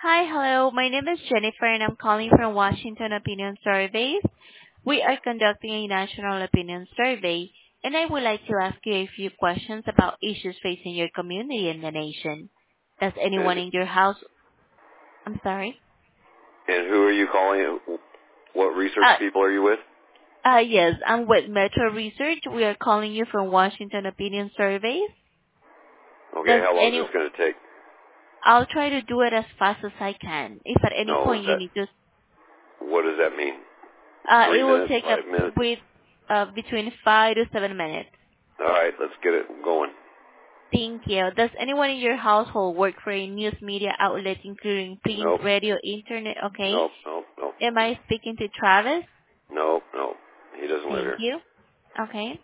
Hi, hello. My name is Jennifer, and I'm calling from Washington Opinion Surveys. We are conducting a national opinion survey, and I would like to ask you a few questions about issues facing your community and the nation. Does anyone And in your house... I'm sorry? and who are you calling? What research Uh, people are you with? yes, I'm with Metro Research. We are calling you from Washington Opinion Surveys. Okay, Does how long is any... this going to take? I'll try to do it as fast as I can. If at any No, point you need to... what does that mean? It 3 will minutes, take 5 minutes? between 5 to 7 minutes. All right, let's get it going. Thank you. Does anyone in your household work for a news media outlet, including print, Nope, radio, internet? Okay. nope, nope, nope, Am I speaking to Travis? nope, nope. He doesn't live Thank here. you. Okay.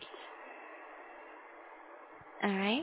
All right.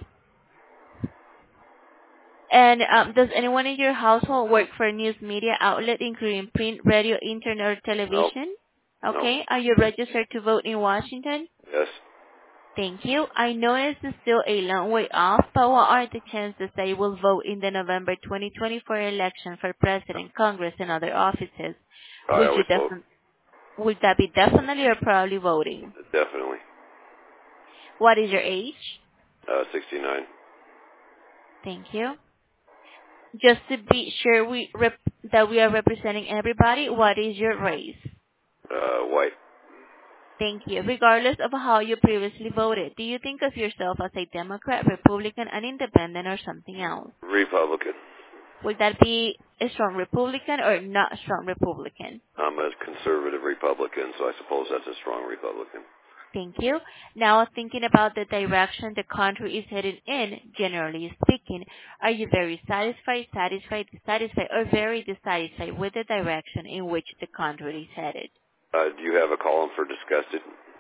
And does anyone in your household work for a news media outlet, including print, radio, internet, or Nope, television? nope. Okay. Are you registered to vote in Washington? Yes. Thank you. I know this is still a long way off, but what are the chances that you will vote in the November 2024 election for President, Congress, and other offices? I Would you always vote. would that be definitely or probably voting? Definitely. What is your age? 69. Thank you. Just to be sure that we are representing everybody, what is your race? White. Thank you. Regardless of how you previously voted, do you think of yourself as a Democrat, Republican, an independent, or something else? Republican. Would that be a strong Republican or not a strong Republican? I'm a conservative Republican, so I suppose that's a strong Republican. Thank you. Now, thinking about the direction the country is headed in, generally speaking, are you very satisfied, dissatisfied, or very dissatisfied with the direction in which the country is headed? Do you have a column for disgusted?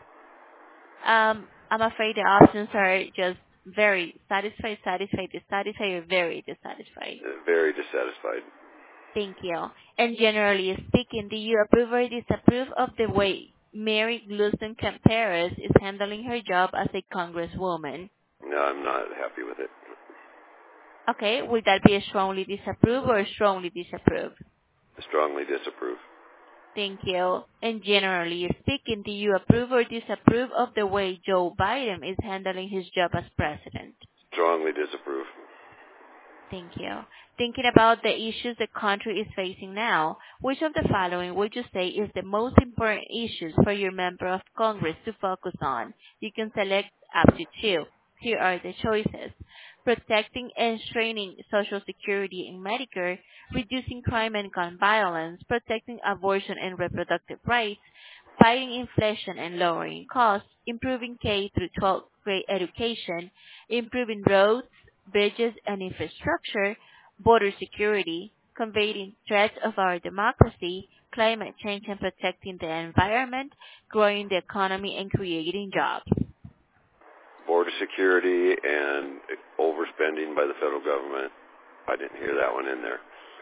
I'm afraid the options are just very satisfied, dissatisfied, or very dissatisfied. Very dissatisfied. Thank you. And generally speaking, do you approve or disapprove of the way Mary Glusenkamp Perez is handling her job as a congresswoman? No, I'm not happy with it. Okay, would that be a strongly disapprove or strongly disapprove? Strongly disapprove. Thank you. And generally speaking, do you approve or disapprove of the way Joe Biden is handling his job as president? Strongly disapprove. Thank you. Thinking about the issues the country is facing now, which of the following would you say is the most important issues for your member of Congress to focus on? You can select up to two. Here are the choices. Protecting and strengthening Social Security and Medicare, reducing crime and gun violence, protecting abortion and reproductive rights, fighting inflation and lowering costs, improving K through 12th grade education, improving roads, bridges and infrastructure, border security, combating threats of our democracy, climate change and protecting the environment, growing the economy and creating jobs. Border security and overspending by the federal government. I didn't hear that one in there.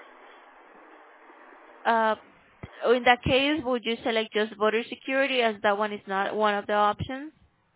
In that case, would you select just border security as that one is not one of the options?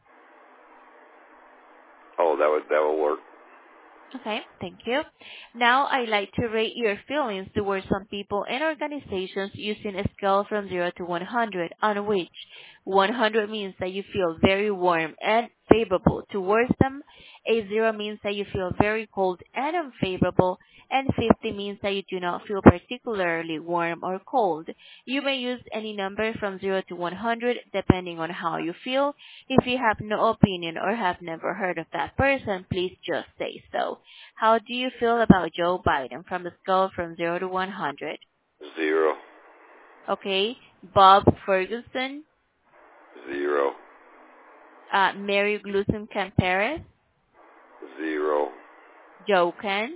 Oh, that will work. Okay, thank you. Now I'd like to rate your feelings towards some people and organizations using a scale from 0 to 100, on which 100 means that you feel very warm and favorable towards them, a 0 means that you feel very cold and unfavorable, and 50 means that you do not feel particularly warm or cold. You may use any number from 0 to 100 depending on how you feel. If you have no opinion or have never heard of that person, please just say so. How do you feel about Joe Biden from the scale from 0 to 100? 0. Okay. Bob Ferguson, 0. Mary Glusenkamp Perez, 0. Joe Ken,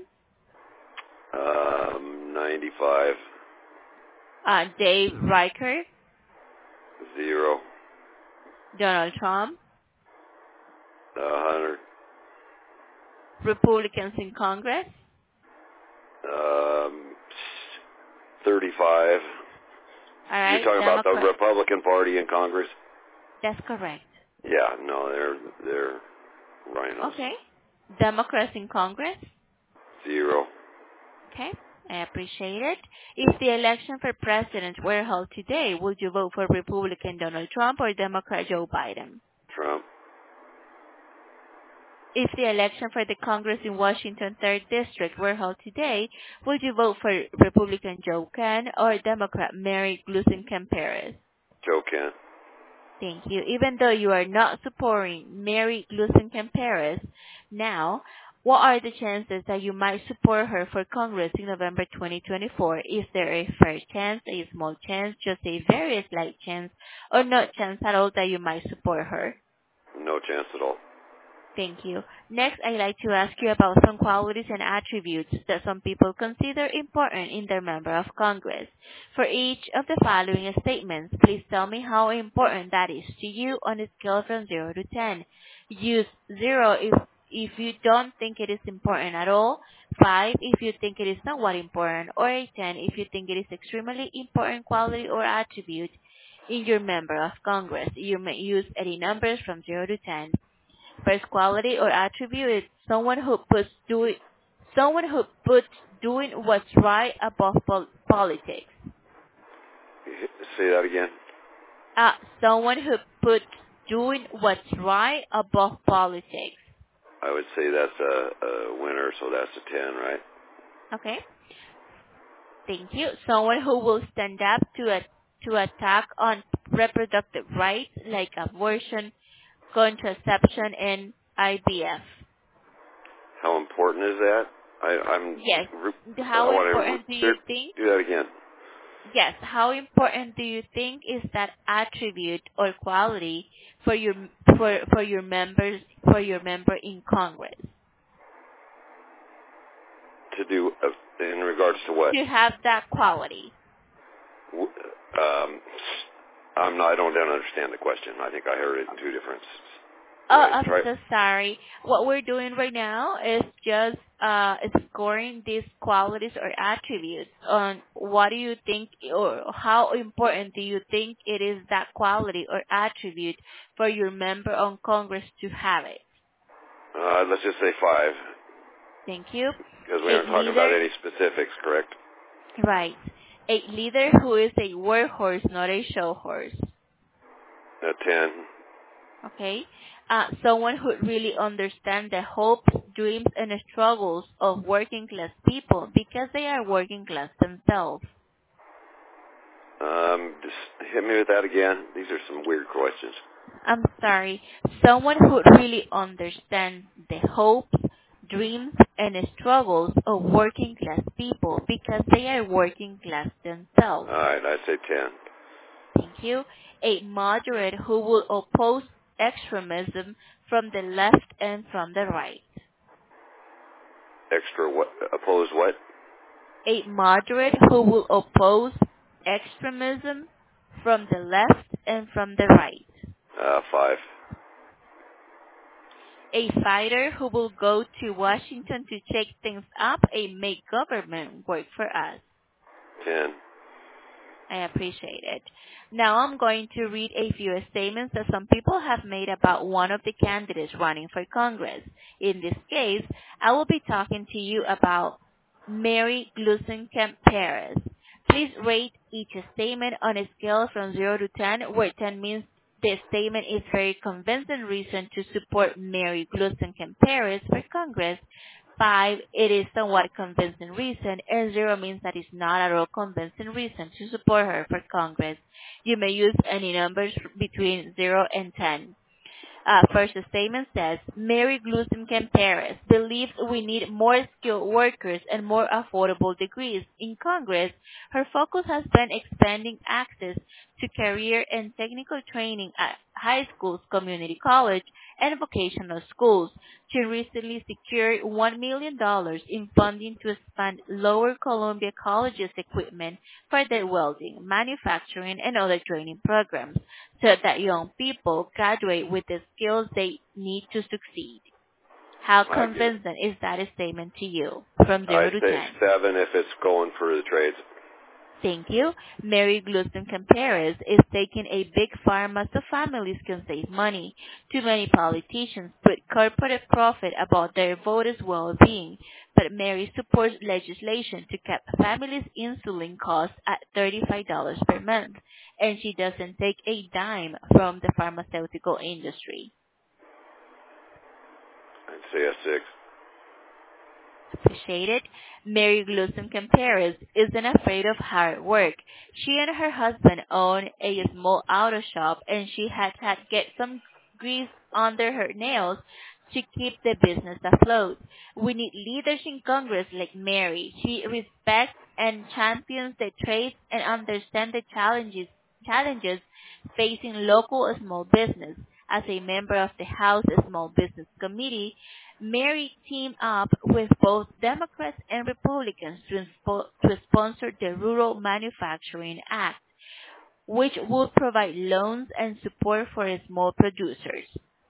95. Dave Reichert, 0. Donald Trump, 100. Republicans in Congress. 35. All You're right, talking about the Democrat. Republican Party in Congress? That's correct. Yeah, no, they're rhinos. Okay. Democrats in Congress. 0. Okay. I appreciate it. If the election for president were held today, would you vote for Republican Donald Trump or Democrat Joe Biden? Trump. If the election for the Congress in Washington 3rd District were held today, would you vote for Republican Joe Ken or Democrat Mary Gluesenkamp-Perez? Joe Kent. Thank you. Even though you are not supporting Mary Gluesenkamp-Perez now, what are the chances that you might support her for Congress in November 2024? Is there a fair chance, a small chance, just a very slight chance, or no chance at all that you might support her? No chance at all. Thank you. Next, I'd like to ask you about some qualities and attributes that some people consider important in their member of Congress. For each of the following statements, please tell me how important that is to you on a scale from 0 to 10. Use 0 if you don't think it is important at all, 5 if you think it is somewhat important, or a 10 if you think it is extremely important quality or attribute in your member of Congress. You may use any numbers from 0 to 10. First quality or attribute is someone who puts doing what's right above politics. Say that again. Someone who puts doing what's right above politics. I would say that's a winner, so that's a 10, right? Okay. Thank you. Someone who will stand up to attack on reproductive rights like abortion, contraception, and IVF. How important is that? Yes. How important do you think? Do that again. Yes. How important do you think is that attribute or quality for your member in Congress? To do in regards to what? To have that quality. I don't understand the question. I think I heard it in two different. I'm so sorry. What we're doing right now is just scoring these qualities or attributes on what do you think or how important do you think it is that quality or attribute for your member on Congress to have it. Let's just say 5. Thank you. Because we aren't talking about any specifics, correct? Right. A leader who is a workhorse, not a show horse. A 10. Okay. Someone who really understands the hopes, dreams, and struggles of working class people because they are working class themselves. Just hit me with that again. These are some weird questions. I'm sorry. Someone who really understands the hopes, dreams, and struggles of working class people because they are working class themselves. All right, I'd say 10. Thank you. A moderate who will oppose extremism from the left and from the right. Oppose what? A moderate who will oppose extremism from the left and from the right. 5. A fighter who will go to Washington to shake things up and make government work for us. 10. I appreciate it. Now I'm going to read a few statements that some people have made about one of the candidates running for Congress. In this case, I will be talking to you about Mary Gluesenkamp-Perez. Please rate each statement on a scale from 0 to 10, where 10 means the statement is very convincing reason to support Mary Gluesenkamp-Perez for Congress. 5, it is somewhat convincing reason, and 0 means that it's not at all convincing reason to support her for Congress. You may use any numbers between 0 and 10. First statement says, Mary Gluesenkamp-Perez believes we need more skilled workers and more affordable degrees. In Congress, her focus has been expanding access to career and technical training at high schools, community college, and vocational schools. She recently secured $1 million in funding to expand Lower Columbia College's equipment for their welding, manufacturing, and other training programs, so that young people graduate with the skills they need to succeed. How convincing is that statement to you from 0 to 10? I'd say 7 if it's going for the trades. Thank you. Mary Gluskin Compares is taking a big pharma so families can save money. Too many politicians put corporate profit above their voters' well-being, but Mary supports legislation to cap families' insulin costs at $35 per month, and she doesn't take a dime from the pharmaceutical industry. I'd say a 6. Appreciate it. Mary Gluskin Compares isn't afraid of hard work. She and her husband own a small auto shop, and she had get some grease under her nails to keep the business afloat. We need leaders in Congress like Mary. She respects and champions the trades and understands the challenges facing local small business. As a member of the House Small Business Committee, Mary teamed up with both Democrats and Republicans to sponsor the Rural Manufacturing Act, which would provide loans and support for small producers.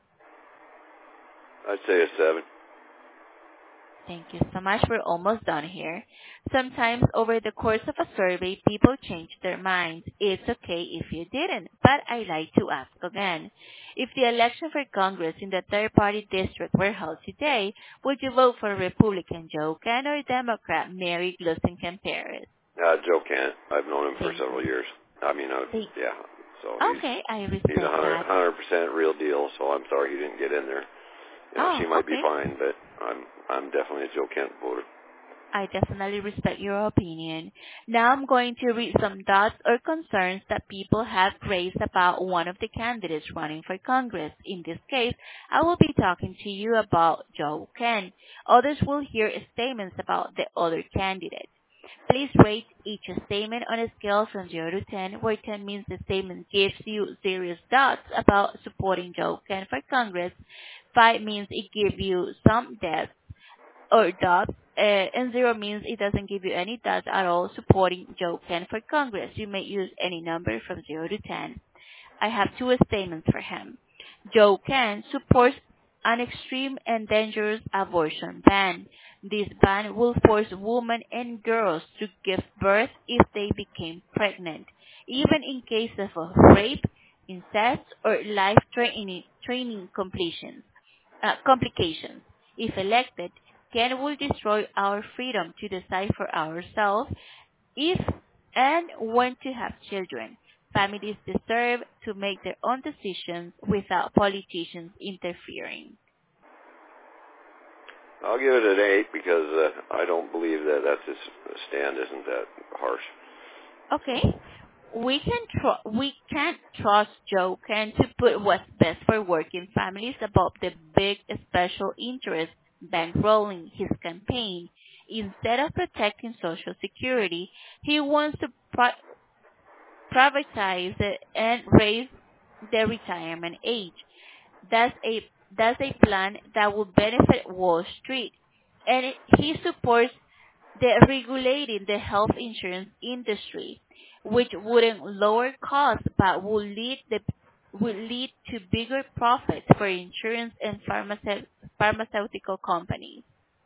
I'd say a 7. Thank you so much. We're almost done here. Sometimes over the course of a survey, people change their minds. It's okay if you didn't, but I like to ask again. If the election for Congress in the third-party district were held today, would you vote for Republican Joe Kent or Democrat Mary Gluskin Compares? Joe Kent. I've known him for Thank several you. years. Yeah. So Okay, I he's respect that. 100% real deal. So I'm sorry he didn't get in there. She might be Okay. fine, but I'm definitely a Joe Kent voter. I definitely respect your opinion. Now I'm going to read some thoughts or concerns that people have raised about one of the candidates running for Congress. In this case, I will be talking to you about Joe Kent. Others will hear statements about the other candidate. Please rate each statement on a scale from 0 to 10, where 10 means the statement gives you serious doubts about supporting Joe Kent for Congress. 5 means it gives you some doubts or doubts, and 0 means it doesn't give you any doubts at all supporting Joe Kent for Congress. You may use any number from 0 to 10. I have 2 statements for him. Joe Kent supports an extreme and dangerous abortion ban. This ban will force women and girls to give birth if they became pregnant, even in cases of rape, incest, or life-threatening complications. If elected, Kent will destroy our freedom to decide for ourselves if and when to have children. Families deserve to make their own decisions without politicians interfering. I'll give it an 8 because I don't believe that's his stand isn't that harsh. Okay. We can't trust Joe Kent to put what's best for working families above the big special interest bankrolling his campaign. Instead of protecting Social Security, he wants to privatize it and raise the retirement age. That's a plan that will benefit Wall Street, and he supports the regulating the health insurance industry, which wouldn't lower costs but would lead to bigger profits for insurance and pharmaceutical companies.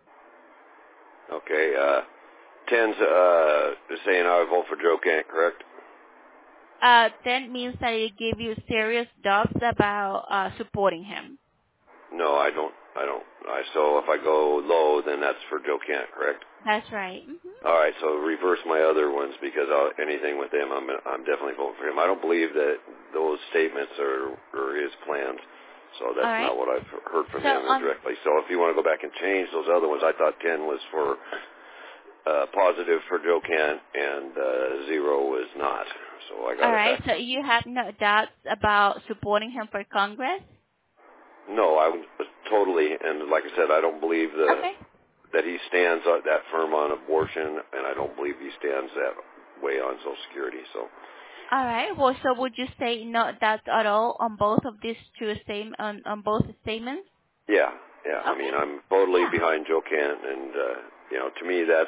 Okay. 10's saying I would vote for Joe Kent, correct? 10 means that it give you serious doubts about supporting him. No, I don't. So if I go low, then that's for Joe Kent, correct? That's right. Mm-hmm. All right. So reverse my other ones because anything with him, I'm definitely voting for him. I don't believe that those statements are his plans. So that's right. not what I've heard from him directly. So if you want to go back and change those other ones, I thought 10 was for positive for Joe Kent and 0 was not. So I got All it right. back. So you have no doubts about supporting him for Congress? No, I was totally, and like I said, I don't believe that he stands that firm on abortion, and I don't believe he stands that way on Social Security. So. All right. Well, so would you say no doubts at all on both of these on both statements? Yeah. Okay. I mean, I'm totally behind Joe Kent, and to me, that's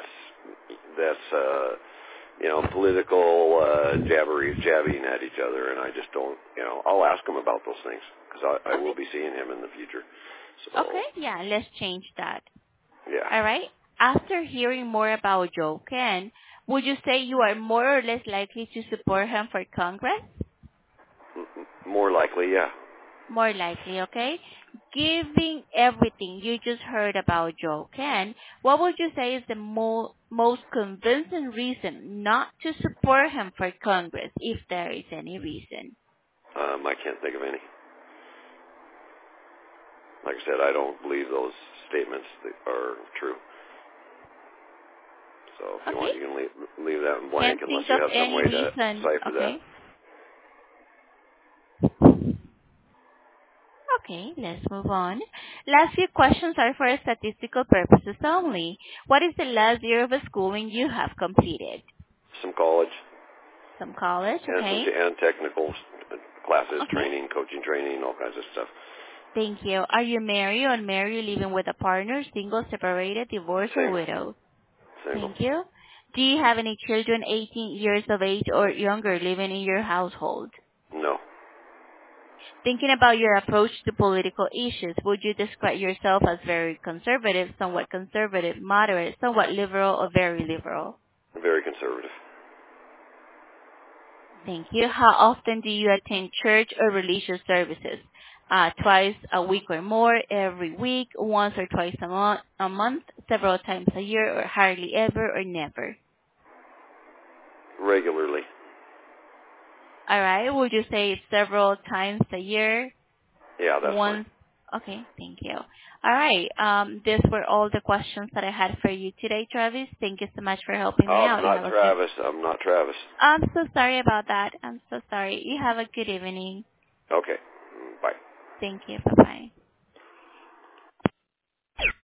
political jabbing at each other, and I just don't. I'll ask him about those things because I will be seeing him in the future. So, okay. Yeah. Let's change that. Yeah. All right. After hearing more about Joe Kent, Would you say you are more or less likely to support him for Congress? More likely, yeah. More likely, okay? Given everything you just heard about Joe Ken, what would you say is the most convincing reason not to support him for Congress, if there is any reason? I can't think of any. Like I said, I don't believe those statements are true. So if you want, you can leave that in blank unless you have some way to decipher that. Okay, let's move on. Last few questions are for statistical purposes only. What is the last year of schooling you have completed? Some college. Some college, okay. And technical classes, training, coaching training, all kinds of stuff. Thank you. Are you married or unmarried, living with a partner, single, separated, divorced, or widowed? Single. Thank you. Do you have any children 18 years of age or younger living in your household? No. Thinking about your approach to political issues, would you describe yourself as very conservative, somewhat conservative, moderate, somewhat liberal, or very liberal? Very conservative. Thank you. How often do you attend church or religious services? Twice a week or more, every week, once or twice a month, several times a year, or hardly ever, or never? Regularly. All right. Would you say it's several times a year? Yeah, that's fine. Okay, thank you. All right. These were all the questions that I had for you today, Travis. Thank you so much for helping me out. I'm not Travis. I'm so sorry about that. I'm so sorry. You have a good evening. Okay. Bye. Thank you. Bye-bye.